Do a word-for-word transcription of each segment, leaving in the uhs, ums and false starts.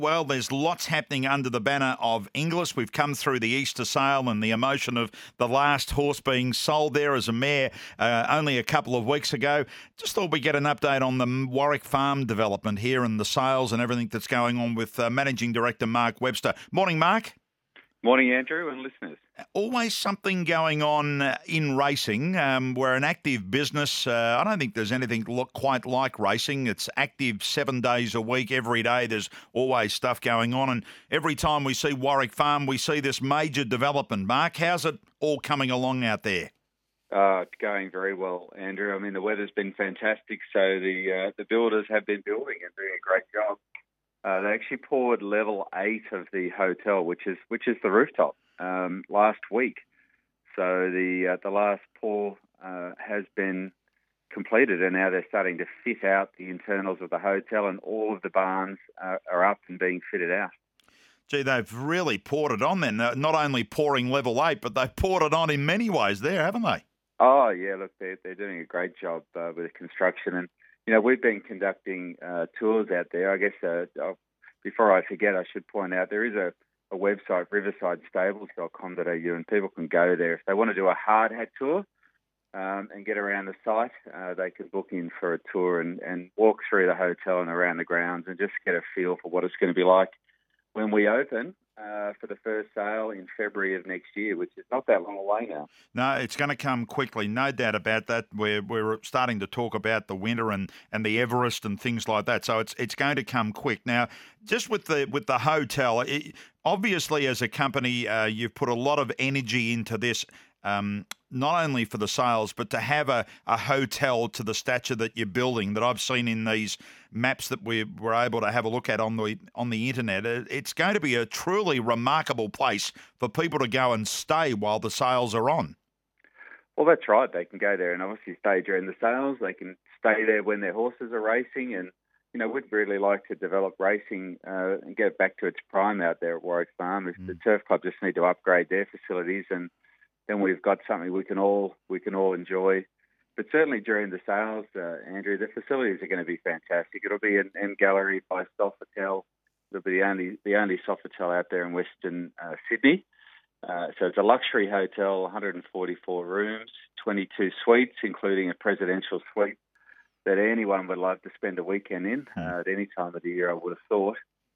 Well, there's lots happening under the banner of Inglis. We've come through the Easter sale and the emotion of the last horse being sold there as a mare uh, only a couple of weeks ago. Just thought we'd get an update on the Warwick Farm development here and the sales and everything that's going on with uh, Managing Director Mark Webster. Morning, Mark. Morning, Andrew, and listeners. Always something going on uh, in racing. Um, we're an active business. Uh, I don't think there's anything look quite like racing. It's active seven days a week, every day. There's always stuff going on. And every time we see Warwick Farm, we see this major development. Mark, how's it all coming along out there? Uh, it's going very well, Andrew. I mean, the weather's been fantastic, so the uh, the builders have been building and doing a great job. Uh, they actually poured level eight of the hotel, which is which is the rooftop, um, last week. So the uh, the last pour uh, has been completed, and now they're starting to fit out the internals of the hotel, and all of the barns uh, are up and being fitted out. Gee, they've really poured it on then. Uh, not only pouring level eight, but they've poured it on in many ways there, haven't they? Oh, yeah, look, they're, they're doing a great job uh, with the construction. And, you know, we've been conducting uh, tours out there. I guess uh, I'll, before I forget, I should point out there is a, a website, riverside stables dot com dot a u, and people can go there. If they want to do a hard hat tour um, and get around the site, uh, they can book in for a tour and, and walk through the hotel and around the grounds and just get a feel for what it's going to be like when we open uh, for the first sale in February of next year, which is not that long away now. No, it's going to come quickly, no doubt about that. We're we're starting to talk about the winter and, and the Everest and things like that, so it's it's going to come quick. Now, just with the with the hotel, it, obviously as a company, uh, you've put a lot of energy into this. Um, not only for the sales, but to have a, a hotel to the stature that you're building that I've seen in these maps that we were able to have a look at on the on the internet. It's going to be a truly remarkable place for people to go and stay while the sales are on. Well, that's right. They can go there and obviously stay during the sales. They can stay there when their horses are racing. And, you know, we'd really like to develop racing uh, and get back to its prime out there at Warwick Farm. If mm. the Turf Club just need to upgrade their facilities, and then we've got something we can all we can all enjoy. But certainly during the sales, uh, Andrew, the facilities are going to be fantastic. It'll be an end gallery by Sofitel. It'll be the only the only Sofitel out there in Western uh, Sydney. Uh, so it's a luxury hotel, one hundred forty-four rooms, twenty-two suites, including a presidential suite that anyone would love to spend a weekend in uh, at any time of the year, I would have thought.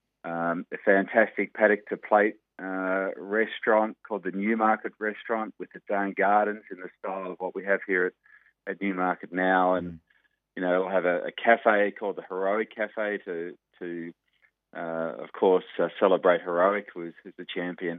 Um, a fantastic paddock to plate uh, restaurant called the Newmarket Restaurant with its own gardens in the style of what we have here at, at Newmarket now. And, you know, it'll have a, a cafe called the Heroic Cafe to, to uh, of course, uh, celebrate Heroic, who's, who's the champion.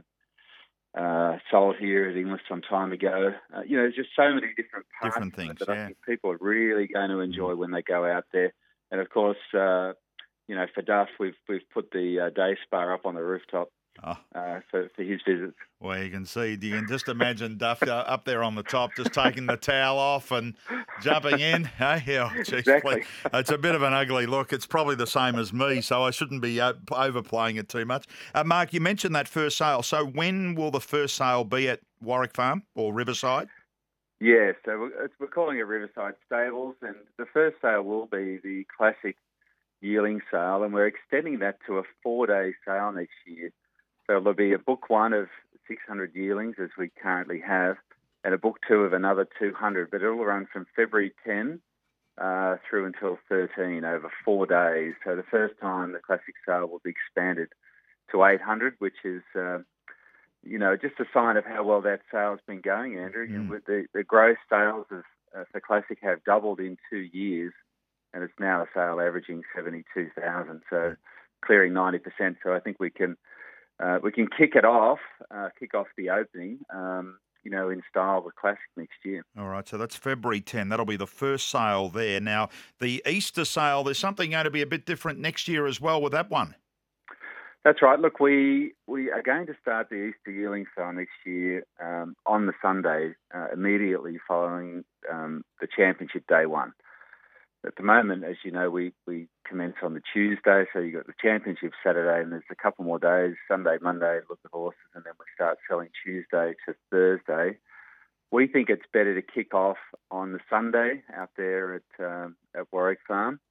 Uh, sold here at Inglis some time ago. Uh, you know, there's just so many different parts different things that yeah. I think people are really going to enjoy when they go out there. And of course, uh, you know, for Duff, we've we've put the uh, day spa up on the rooftop oh. uh, for, for his visits. Well, you can see, you can just imagine Duff uh, up there on the top, just taking the towel off and jumping in. Hey, oh, geez, exactly. It's a bit of an ugly look. It's probably the same as me, so I shouldn't be uh, overplaying it too much. Uh, Mark, you mentioned that first sale. So when will the first sale be at Warwick Farm or Riverside? Yeah, so we're, we're calling it Riverside Stables, and the first sale will be the classic yearling sale, and we're extending that to a four-day sale next year. So there'll be a book one of six hundred yearlings, as we currently have, and a book two of another two hundred, but it'll run from February tenth uh, through until thirteen over four days. So the first time the classic sale will be expanded to eight hundred, which is, uh, you know, just a sign of how well that sale's been going, Andrew. Mm. You know, the, the gross sales of uh, for classic have doubled in two years. And it's now a sale averaging seventy-two thousand, so clearing ninety percent. So I think we can uh, we can kick it off, uh, kick off the opening, um, you know, in style with Classic next year. All right, so that's February tenth. That'll be the first sale there. Now, the Easter sale, there's something going to be a bit different next year as well with that one. That's right. Look, we, we are going to start the Easter yearling sale next year um, on the Sunday, uh, immediately following um, the championship day one. At the moment, as you know, we, we commence on the Tuesday, so you've got the championship Saturday, and there's a couple more days, Sunday, Monday, look at horses, and then we start selling Tuesday to Thursday. We think it's better to kick off on the Sunday out there at um, at Warwick Farm,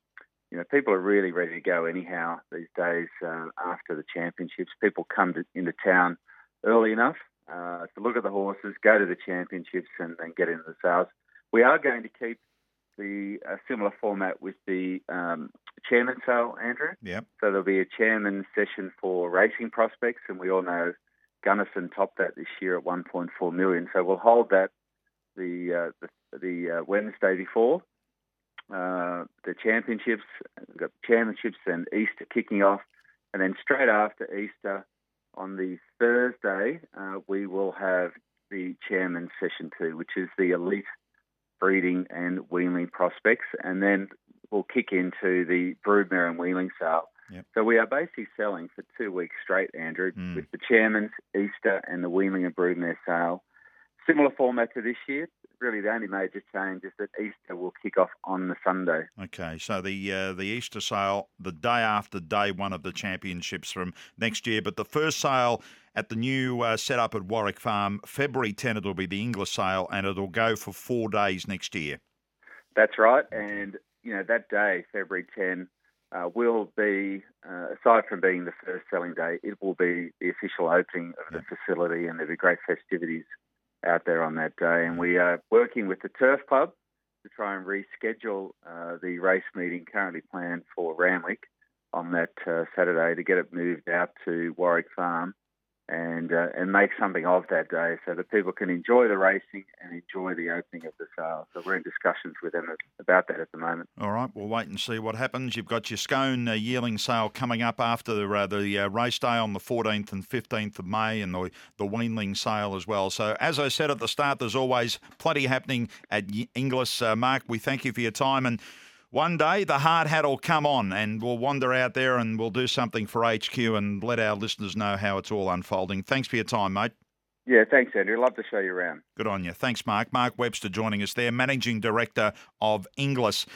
you know, people are really ready to go anyhow these days uh, after the championships. People come to, into town early enough uh, to look at the horses, go to the championships and, and get into the sales. We are going to keep the uh, similar format with the um, chairman sale, Andrew. Yep. So there'll be a chairman session for racing prospects, and we all know Gunnison topped that this year at one point four million. So we'll hold that the uh, the, the uh, Wednesday before uh, the championships. We've got the championships and Easter kicking off, and then straight after Easter on the Thursday uh, we will have the chairman session two, which is the elite breeding and weanling prospects, and then we'll kick into the broodmare and weanling sale. Yep. So we are basically selling for two weeks straight, Andrew, Mm. with the chairman's, Easter and the weanling and broodmare sale. Similar format to this year. Really the only major change is that Easter will kick off on the Sunday. Okay, so the uh, the Easter sale, the day after day one of the championships from next year, but the first sale at the new uh, setup at Warwick Farm, February tenth, it'll be the English sale, and it'll go for four days next year. That's right, and you know that day, February tenth, uh, will be, uh, aside from being the first selling day, it will be the official opening of Yep. the facility, and there'll be great festivities out there on that day. And we are working with the Turf Club to try and reschedule uh, the race meeting currently planned for Randwick on that uh, Saturday to get it moved out to Warwick Farm and uh, and make something of that day so that people can enjoy the racing and enjoy the opening of the sale. So we're in discussions with them about that at the moment. All right, we'll wait and see what happens. You've got your Scone uh, yearling sale coming up after the, uh, the uh, race day on the fourteenth and fifteenth of May, and the, the weanling sale as well. So as I said at the start, there's always plenty happening at Inglis. Uh, Mark, we thank you for your time, and one day the hard hat will come on and we'll wander out there and we'll do something for H Q and let our listeners know how it's all unfolding. Thanks for your time, mate. Yeah, thanks, Andrew. Love to show you around. Good on you. Thanks, Mark. Mark Webster joining us there, Managing Director of Inglis.